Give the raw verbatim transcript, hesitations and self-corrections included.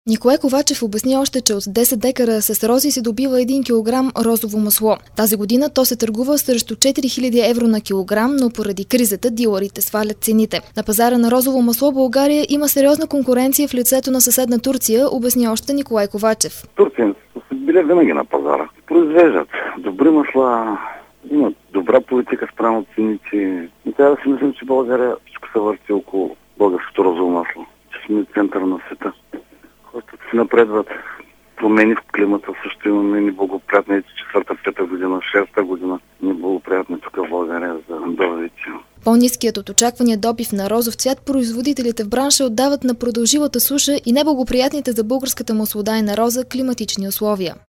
Николай Ковачев обясни още, че от десет декара с рози се добива един килограм розово масло. Тази година то се търгува срещу четири хиляди евро на килограм, но поради кризата дилърите свалят цените. На пазара на розово масло България има сериозна конкуренция в лицето на съседна Турция, обясни още Николай Ковачев. Турците са били винаги на пазара. Произвеждат добри масла, имат добра политика спрямо цените. И трябва да си мислим, че България всичко се върти около българското розово масло. Че сме центъра на света. Хората си напредват, промени в климата, също имаме неблагоприятни четвърта, пета година, шеста година, неблагоприятни тук в България за добивите. По-ниският от очаквания добив на розов цвят производителите в бранша отдават на продължилата суша и неблагоприятните за българската маслодайна роза климатични условия.